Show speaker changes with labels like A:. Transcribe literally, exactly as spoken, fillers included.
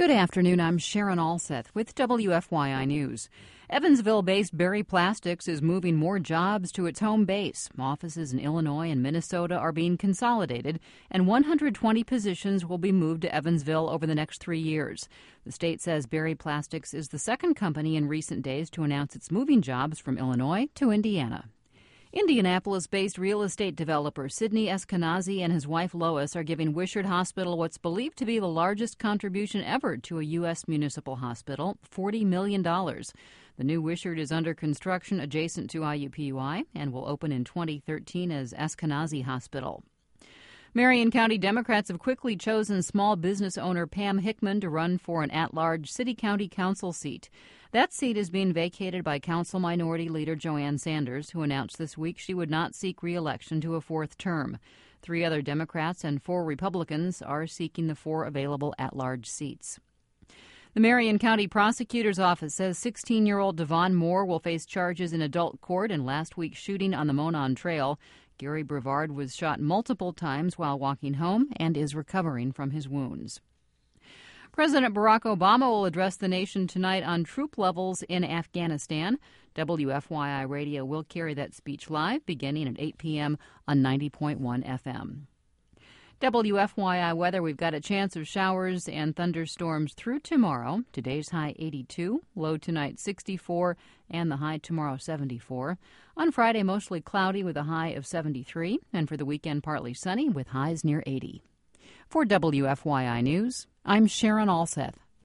A: Good afternoon. I'm Sharon Alseth with W F Y I News. Evansville-based Berry Plastics is moving more jobs to its home base. Offices in Illinois and Minnesota are being consolidated, and one hundred twenty positions will be moved to Evansville over the next three years. The state says Berry Plastics is the second company in recent days to announce it's moving jobs from Illinois to Indiana. Indianapolis-based real estate developer Sidney Eskenazi and his wife Lois are giving Wishart Hospital what's believed to be the largest contribution ever to a U S municipal hospital, forty million dollars. The new Wishart is under construction adjacent to I U P U I and will open in twenty thirteen as Eskenazi Hospital. Marion County Democrats have quickly chosen small business owner Pam Hickman to run for an at-large city-county council seat. That seat is being vacated by Council Minority Leader Joanne Sanders, who announced this week she would not seek re-election to a fourth term. Three other Democrats and four Republicans are seeking the four available at-large seats. The Marion County Prosecutor's Office says sixteen-year-old Devon Moore will face charges in adult court in last week's shooting on the Monon Trail. Gary Brevard was shot multiple times while walking home and is recovering from his wounds. President Barack Obama will address the nation tonight on troop levels in Afghanistan. W F Y I Radio will carry that speech live beginning at eight p.m. on ninety point one F M. W F Y I weather, we've got a chance of showers and thunderstorms through tomorrow. Today's high eighty-two, low tonight sixty-four, and the high tomorrow seventy-four. On Friday, mostly cloudy with a high of seventy-three, and for the weekend, partly sunny with highs near eighty. For W F Y I News, I'm Sharon Alseth.